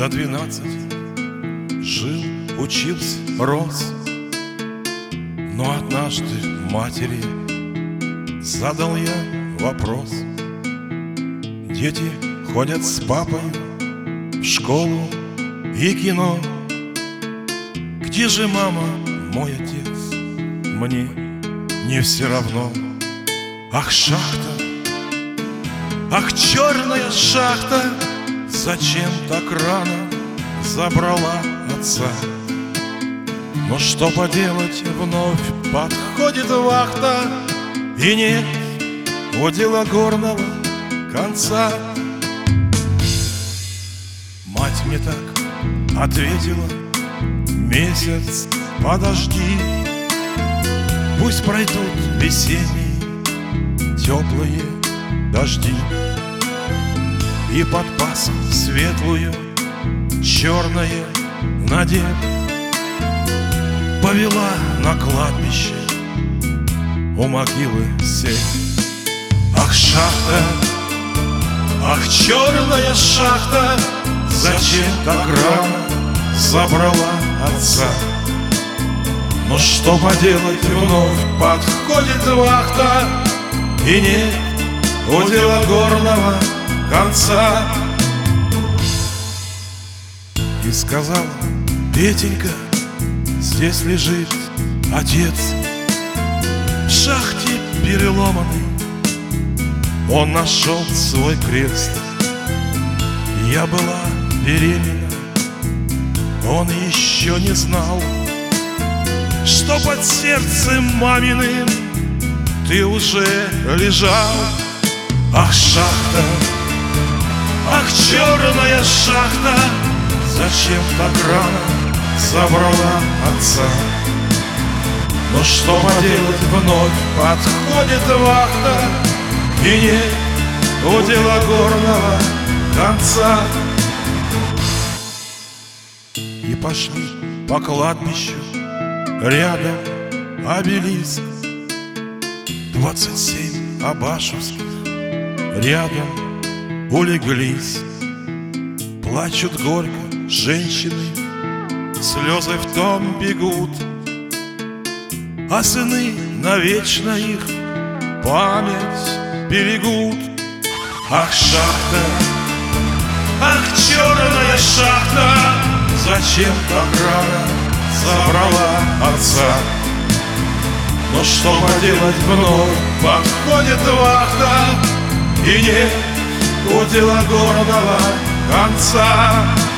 до 12 жил, учился, рос. Но однажды матери задал я вопрос. Дети ходят с папой в школу и кино. Где же мама, мой отец? Мне не все равно. Ах, шахта, ах, черная шахта, зачем так рано забрала отца? Но что поделать, вновь подходит вахта, и нет у дела горного конца. Мать мне так ответила: месяц подожди, пусть пройдут весенние теплые дожди, и под пасху светлую черное надев повела на кладбище у могилы сеть. Ах, шахта, ах, черная шахта, зачем так рано забрала отца? Но что поделать, вновь подходит вахта, и нет у дела горного конца. И сказала: Петенька, здесь лежит отец, в шахте переломанный он нашел свой крест. Я была беременна, он еще не знал, что под сердцем маминым ты уже лежал. Ах, шахта, ах, черная шахта, зачем так рано забрала отца? Но что поделать, вновь подходит вахта, и нет у дела горного конца. И пошли по кладбищу, рядом обелиск, 27 абашевских рядом улеглись. Плачут горько женщины, слезы в том бегут, а сыны навечно их память берегут. Ах, шахта, ах, черная шахта, зачем так рано забрала отца? Но что поделать, вновь подходит вахта, и нет у дела горного конца.